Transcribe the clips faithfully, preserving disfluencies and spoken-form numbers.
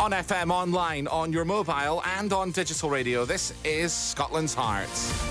On F M, online, on your mobile and on digital radio, this is Scotland's Heart.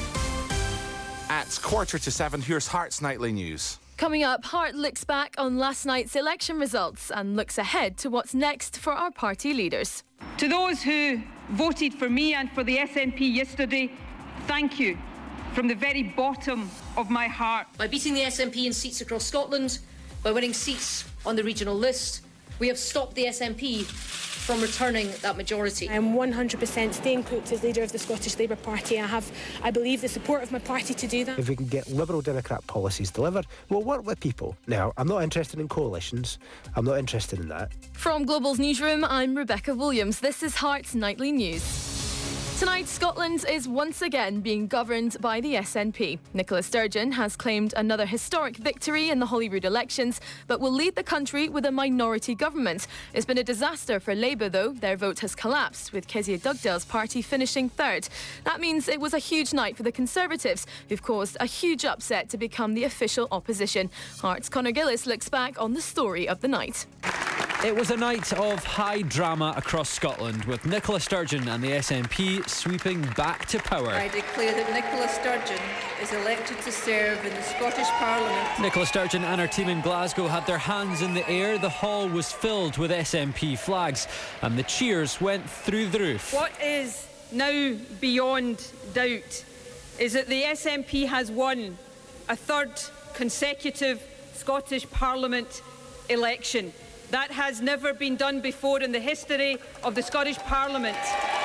At quarter to seven, here's Heart's Nightly News. Coming up, Heart looks back on last night's election results and looks ahead to what's next for our party leaders. To those who voted for me and for the S N P yesterday, thank you from the very bottom of my heart. By beating the S N P in seats across Scotland, by winning seats on the regional list, we have stopped the S N P from returning that majority. I am one hundred percent staying put as leader of the Scottish Labour Party. I have, I believe, the support of my party to do that. If we can get Liberal Democrat policies delivered, we'll work with people. Now, I'm not interested in coalitions. I'm not interested in that. From Global's newsroom, I'm Rebecca Williams. This is Heart's Nightly News. Tonight, Scotland is once again being governed by the S N P. Nicola Sturgeon has claimed another historic victory in the Holyrood elections, but will lead the country with a minority government. It's been a disaster for Labour, though. Their vote has collapsed, with Kezia Dugdale's party finishing third. That means it was a huge night for the Conservatives, who've caused a huge upset to become the official opposition. Heart's Conor Gillis looks back on the story of the night. It was a night of high drama across Scotland, with Nicola Sturgeon and the S N P sweeping back to power. I declare that Nicola Sturgeon is elected to serve in the Scottish Parliament. Nicola Sturgeon and her team in Glasgow had their hands in the air. The hall was filled with S N P flags, and the cheers went through the roof. What is now beyond doubt is that the S N P has won a third consecutive Scottish Parliament election. That has never been done before in the history of the Scottish Parliament.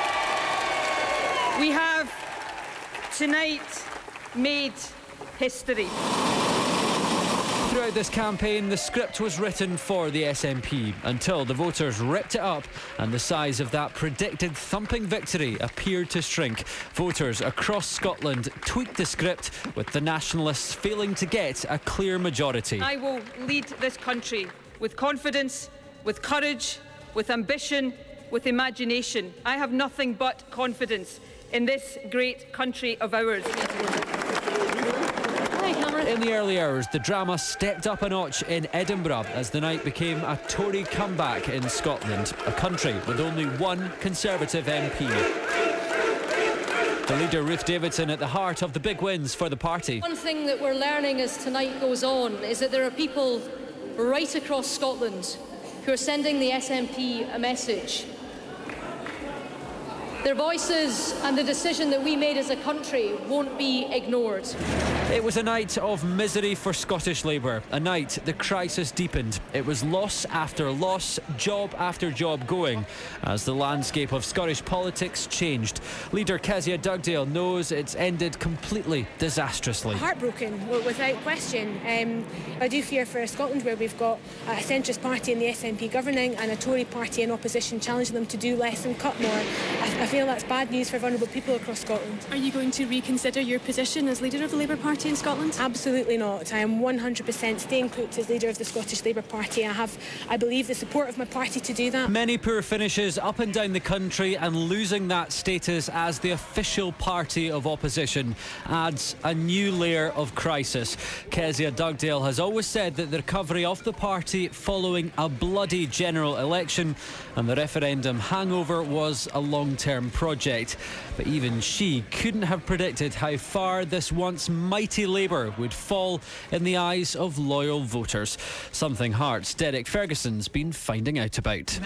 We have tonight made history. Throughout this campaign, the script was written for the S N P until the voters ripped it up and the size of that predicted thumping victory appeared to shrink. Voters across Scotland tweaked the script, with the Nationalists failing to get a clear majority. I will lead this country with confidence, with courage, with ambition, with imagination. I have nothing but confidence in this great country of ours. In the early hours, the drama stepped up a notch in Edinburgh as the night became a Tory comeback in Scotland, a country with only one Conservative M P. The leader, Ruth Davidson, at the heart of the big wins for the party. One thing that we're learning as tonight goes on is that there are people right across Scotland who are sending the S N P a message. Their voices and the decision that we made as a country won't be ignored. It was a night of misery for Scottish Labour, a night the crisis deepened. It was loss after loss, job after job going, as the landscape of Scottish politics changed. Leader Kezia Dugdale knows it's ended completely disastrously. Heartbroken, without question. Um, I do fear for Scotland, where we've got a centrist party in the S N P governing and a Tory party in opposition challenging them to do less and cut more. I, I feel that's bad news for vulnerable people across Scotland. Are you going to reconsider your position as leader of the Labour Party in Scotland? Absolutely not. I am one hundred percent staying put as leader of the Scottish Labour Party. I have, I believe, the support of my party to do that. Many poor finishes up and down the country, and losing that status as the official party of opposition adds a new layer of crisis. Kezia Dugdale has always said that the recovery of the party following a bloody general election and the referendum hangover was a long-term project. But even she couldn't have predicted how far this once mighty Labour would fall in the eyes of loyal voters. Something Heart's Derek Ferguson's been finding out about.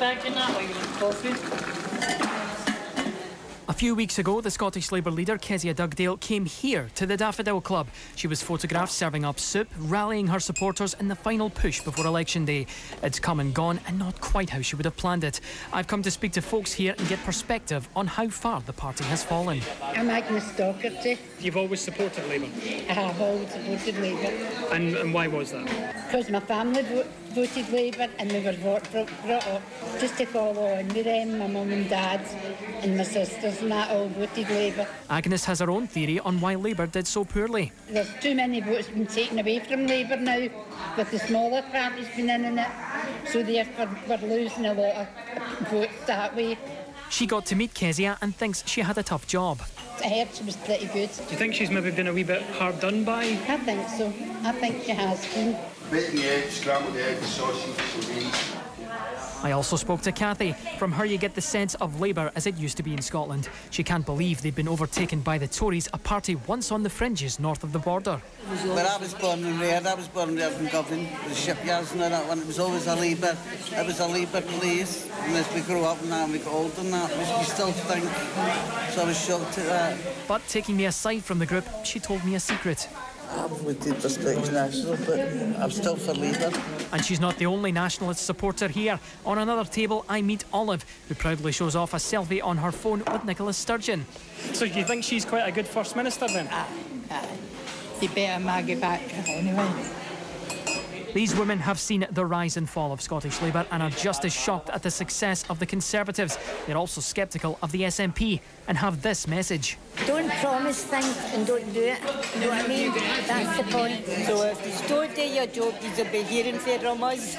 A few weeks ago, the Scottish Labour leader Kezia Dugdale came here to the Daffodil Club. She was photographed serving up soup, rallying her supporters in the final push before election day. It's come and gone, and not quite how she would have planned it. I've come to speak to folks here and get perspective on how far the party has fallen. I'm Agnes Docherty. You've always supported Labour? I have always supported Labour. And, and why was that? Because my family vo- voted Labour and we were brought, brought up just to follow on with them. My mum and dad and my sisters and that all voted Labour. Agnes has her own theory on why Labour did so poorly. There's too many votes been taken away from Labour now, with the smaller parties been in, in it, so therefore we're losing a lot of votes that way. She got to meet Kezia and thinks she had a tough job. I heard she was pretty good. Do you think she's maybe been a wee bit hard done by? I think so. I think she has been. Bacon, eggs, scrambled eggs, sausage, sardines. I also spoke to Kathy. From her you get the sense of Labour as it used to be in Scotland. She can't believe they've been overtaken by the Tories, a party once on the fringes north of the border. Where I was born and reared, I was born and reared in Govan, the shipyards and all that one. It was always a Labour, it was a Labour place. And as we grew up and that and we got older and that, we still think. So I was shocked at that. But taking me aside from the group, she told me a secret. I've voted for Scottish National, but I'm still for Labour. And she's not the only nationalist supporter here. On another table, I meet Olive, who proudly shows off a selfie on her phone with Nicola Sturgeon. So do you think she's quite a good First Minister then? Aye, aye. You better Maggie Thatcher anyway. These women have seen the rise and fall of Scottish Labour and are just as shocked at the success of the Conservatives. They're also sceptical of the S N P and have this message. Don't promise things and don't do it. You know what I mean? That's the point. So if you don't do your job, you'll be hearing from us.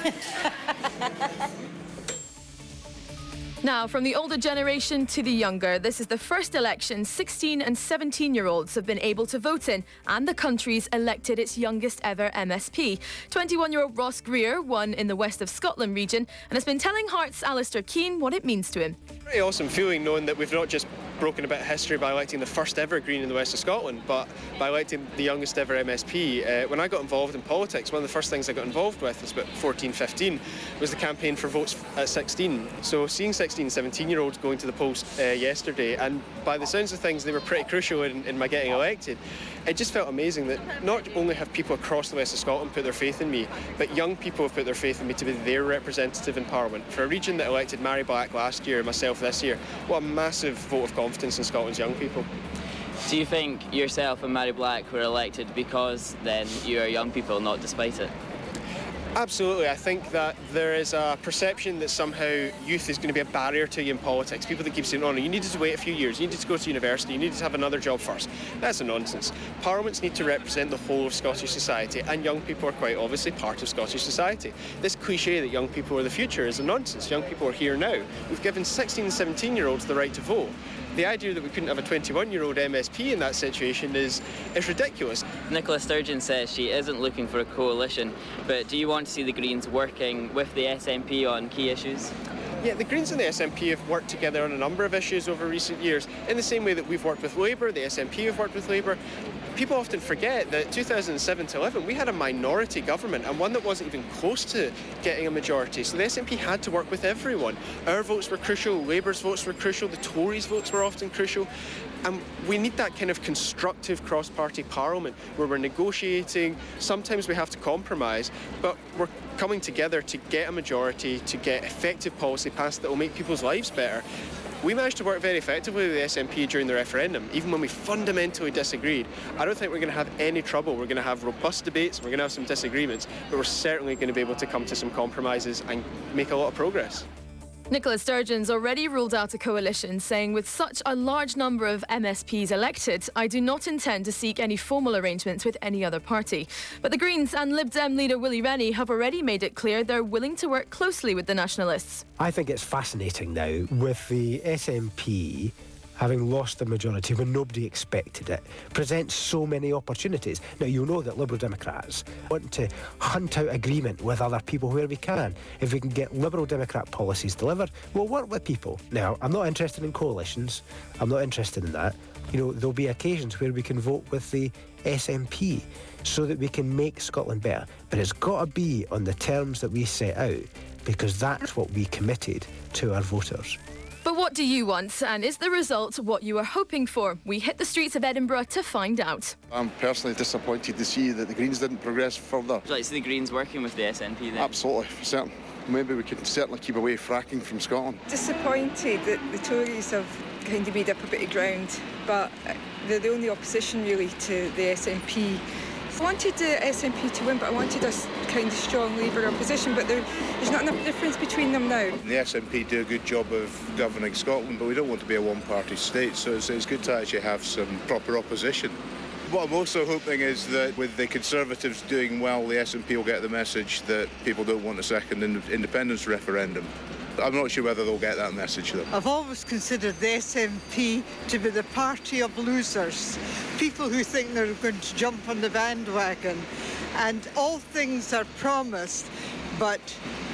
Now, from the older generation to the younger, this is the first election sixteen and seventeen-year-olds have been able to vote in, and the country's elected its youngest ever M S P. twenty-one-year-old Ross Greer won in the West of Scotland region and has been telling Hearts' Alistair Keane what it means to him. Pretty awesome feeling knowing that we've not just broken a bit of history by electing the first ever Green in the West of Scotland, but by electing the youngest ever M S P. Uh, when I got involved in politics, one of the first things I got involved with was about fourteen, fifteen, was the campaign for votes at sixteen. So seeing sixteen, seventeen-year-olds going to the polls uh, yesterday, and by the sounds of things, they were pretty crucial in, in my getting elected. It just felt amazing that not only have people across the West of Scotland put their faith in me, but young people have put their faith in me to be their representative in Parliament. For a region that elected Mary Black last year, myself this year, what a massive vote of confidence in Scotland's young people. Do you think yourself and Mary Black were elected because then you are young people, not despite it? Absolutely. I think that there is a perception that somehow youth is going to be a barrier to you in politics. People that keep saying, oh no, you needed to wait a few years, you needed to go to university, you needed to have another job first. That's a nonsense. Parliaments need to represent the whole of Scottish society, and young people are quite obviously part of Scottish society. This cliche that young people are the future is a nonsense. Young people are here now. We've given sixteen and seventeen-year-olds the right to vote. The idea that we couldn't have a twenty-one-year-old M S P in that situation is, is ridiculous. Nicola Sturgeon says she isn't looking for a coalition, but do you want to see the Greens working with the S N P on key issues? Yeah, the Greens and the S N P have worked together on a number of issues over recent years, in the same way that we've worked with Labour, the S N P have worked with Labour. People often forget that two thousand seven to eleven we had a minority government, and one that wasn't even close to getting a majority. So the S N P had to work with everyone. Our votes were crucial, Labour's votes were crucial, the Tories' votes were often crucial. And we need that kind of constructive cross-party parliament where we're negotiating. Sometimes we have to compromise, but we're coming together to get a majority, to get effective policy passed that will make people's lives better. We managed to work very effectively with the S N P during the referendum, even when we fundamentally disagreed. I don't think we're going to have any trouble. We're going to have robust debates, we're going to have some disagreements, but we're certainly going to be able to come to some compromises and make a lot of progress. Nicola Sturgeon's already ruled out a coalition, saying with such a large number of M S Ps elected, I do not intend to seek any formal arrangements with any other party. But the Greens and Lib Dem leader Willie Rennie have already made it clear they're willing to work closely with the Nationalists. I think it's fascinating now with the S N P having lost the majority when nobody expected it, presents so many opportunities. Now, you'll know that Liberal Democrats want to hunt out agreement with other people where we can. If we can get Liberal Democrat policies delivered, we'll work with people. Now, I'm not interested in coalitions. I'm not interested in that. You know, there'll be occasions where we can vote with the S N P so that we can make Scotland better. But it's got to be on the terms that we set out, because that's what we committed to our voters. But what do you want, and is the result what you were hoping for? We hit the streets of Edinburgh to find out. I'm personally disappointed to see that the Greens didn't progress further. Would you like to see the Greens working with the S N P then? Absolutely, for certain. Maybe we can certainly keep away fracking from Scotland. Disappointed that the Tories have kind of made up a bit of ground, but they're the only opposition really to the S N P. I wanted the S N P to win, but I wanted a kind of strong Labour opposition, but there, there's not enough difference between them now. The S N P do a good job of governing Scotland, but we don't want to be a one-party state, so it's, it's good to actually have some proper opposition. What I'm also hoping is that with the Conservatives doing well, the S N P will get the message that people don't want a second independence referendum. I'm not sure whether they'll get that message, though. I've always considered the S N P to be the party of losers, people who think they're going to jump on the bandwagon. And all things are promised, but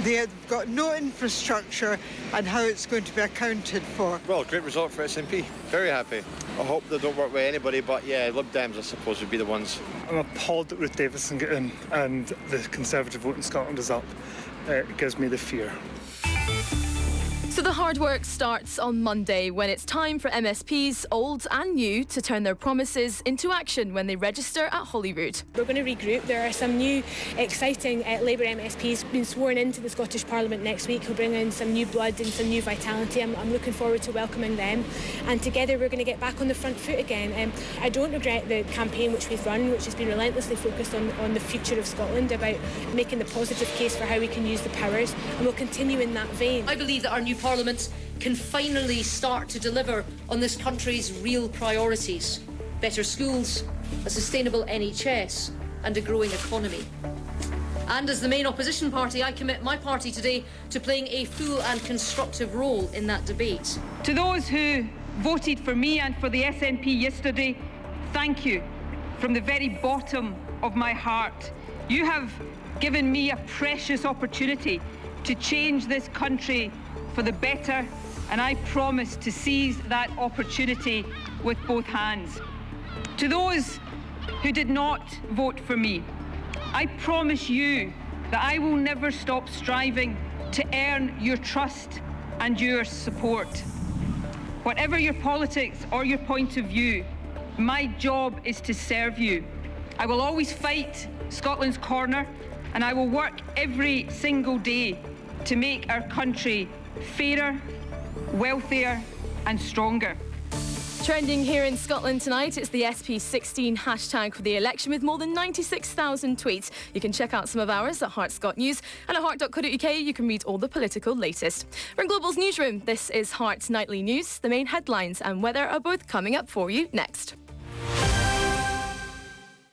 They've got no infrastructure and how it's going to be accounted for. Well, great result for S N P. Very happy. I hope they don't work with anybody, but yeah, Lib Dems I suppose would be the ones. I'm appalled that Ruth Davidson got in and the Conservative vote in Scotland is up. It gives me the fear. So the hard work starts on Monday when it's time for M S Ps, old and new, to turn their promises into action when they register at Holyrood. We're going to regroup. There are some new exciting uh, Labour M S Ps being sworn into the Scottish Parliament next week who'll bring in some new blood and some new vitality. I'm, I'm looking forward to welcoming them, and together we're going to get back on the front foot again. Um, I don't regret the campaign which we've run, which has been relentlessly focused on, on the future of Scotland, about making the positive case for how we can use the powers, and we'll continue in that vein. I believe that our new Parliament can finally start to deliver on this country's real priorities: better schools, a sustainable N H S and a growing economy. And as the main opposition party, I commit my party today to playing a full and constructive role in that debate. To those who voted for me and for the S N P yesterday, thank you from the very bottom of my heart. You have given me a precious opportunity to change this country for the better, and I promise to seize that opportunity with both hands. To those who did not vote for me, I promise you that I will never stop striving to earn your trust and your support. Whatever your politics or your point of view, my job is to serve you. I will always fight Scotland's corner, and I will work every single day to make our country fairer, wealthier and stronger. Trending here in Scotland tonight, it's the S P sixteen hashtag for the election with more than ninety-six thousand tweets. You can check out some of ours at Heart Scot News, and at heart dot co dot uk you can read all the political latest. We're in Global's newsroom. This is Heart's Nightly News. The main headlines and weather are both coming up for you next.